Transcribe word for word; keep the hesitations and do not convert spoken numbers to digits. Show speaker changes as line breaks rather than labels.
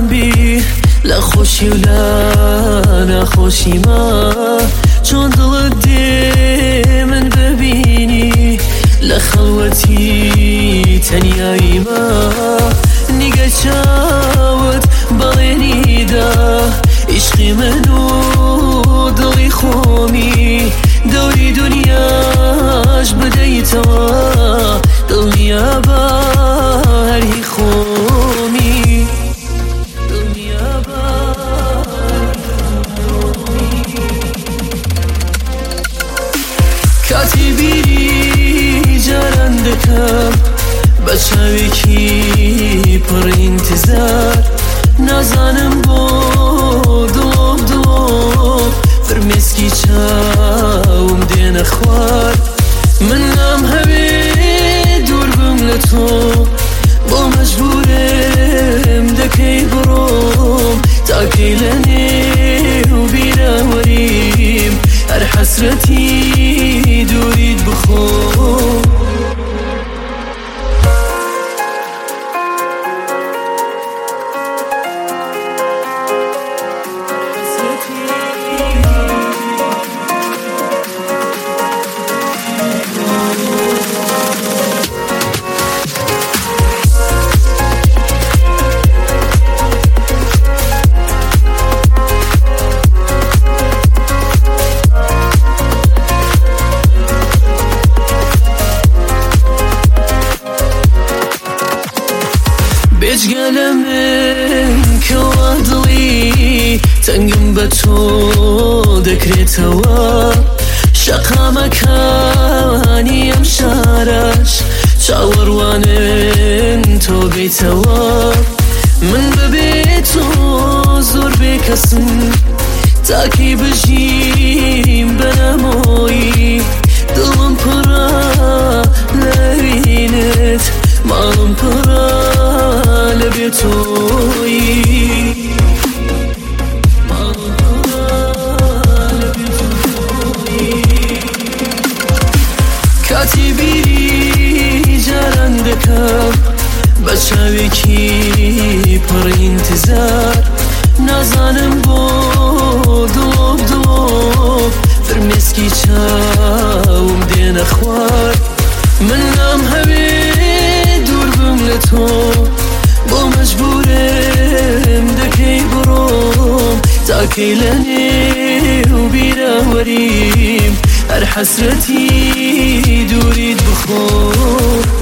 بی لخوشی و لا نخوشی ما چون دلت دی من ببینی لخلوتی تنیایی ما نیگه چاوت بڵێنی دا عشقی من و دڵی خۆمی دەوری دنیاش بدەیتەوە دڵنیا بە هەری خۆمی دڵنیا بە کاتی بیری جاران دەکەم بە چاوێکی پڕ ئینتیزار نازانم بۆ دڵۆ دڵۆ فرمێسکی چاوم دێنە خوار من نام هەوێ دوور بم لە تۆ بۆ مەجبورم دەکەی بڕۆم تاکەی لە نێو بیراوەریم هەر حەسرەتی دووریت بخۆم بێجگە من کەوا دڵی تەنگم بە تۆ دەکرێتەوە شەقامەکانی ئەم شارەش چاوەڕوانن تۆ بێیتەوە من بەبێ تۆ زۆر بێکەسم تاکەی بژیم بەنەمۆیی دڵم پڕە لەبینت ماڵم پڕە لەبێ تۆیی ماڵم پڕە لەبێ تۆیی کاتی بیری جاران دەکەم بە چاوێکی پڕ ئینتیزار نازانم بۆ دڵۆ دڵۆ فرمێسکی چاوم دێنە خوار من نام هەوێ دوور بم لە تۆ بۆ مەجبورم دەکەی بڕۆم تاکەی لە نێو بیراوەریم هەر حەسرەتی دووریت بخۆم